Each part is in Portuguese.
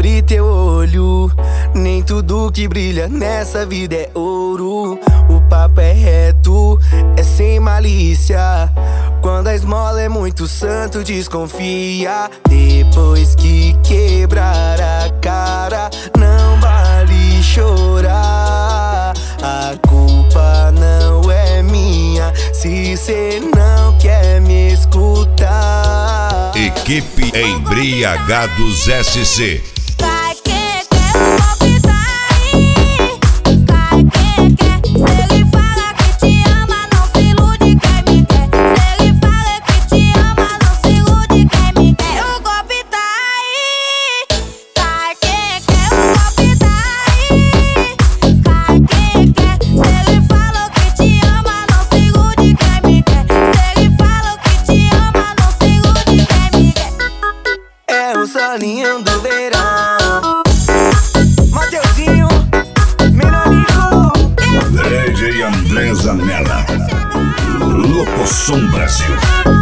abre teu olho. Nem tudo que brilha nessa vida é ouro. O papo é reto, é sem malícia. Quando a esmola é muito santo, desconfia. Depois que quebrar a cara, não vale chorar. A culpa não é minha se cê não quer me escutar. Equipe Embriagados SC. Cai quem quer, o golpe tá aí. Cai quem quer, se ele fala que te ama, não se ilude, quem me quer. Se ele fala que te ama, não se ilude, quem me quer. O golpe tá aí. Cai quem quer, o golpe tá aí. Cai quem quer, se ele fala que te ama, não se ilude, quem me quer. Se ele fala que te ama, não se ilude, quem me quer. É o solinho do verão. Mateuzinho, Menonico. DJ André Zanella, Locosom Brasil.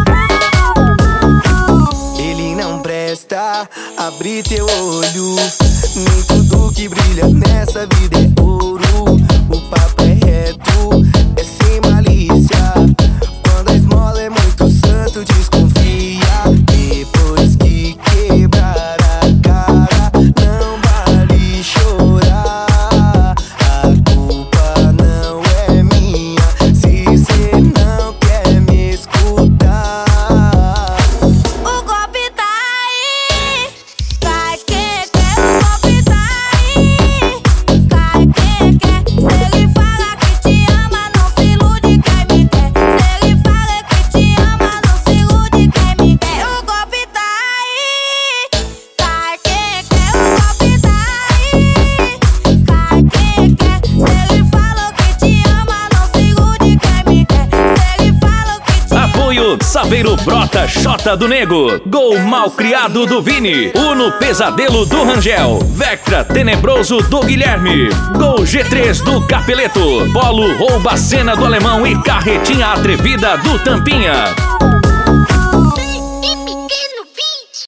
Ele não presta, abre teu olho. Nem tudo que brilha nessa vida é ouro. O papo é reto, é sem malícia. Quando a esmola é muito santo, desconfia. Depois que quebrar a cara, não vale chorar. A culpa não é minha se cê não quer me escutar. O golpe tá aí. Cai quem quer, o golpe tá aí. Cai quem quer, se ele fala que te ama, não se ilude, quem me quer. Se ele fala que te ama, não se ilude, quem me quer. O golpe tá aí. Cai quem quer, o golpe tá aí. Cai quem quer, se ele fala que te ama, não se ilude, quem me quer. Se ele fala que te ama. Apoio Saveiro Brota Xota do Nego, Gol Malcriado do Vini, Uno Pesadelo do Rangel, Vectra Tenebroso do Guilherme, Gol G3 do Capeleto, Polo Rouba Cena do Alemão e Carretinha Atrevida do Tampinha.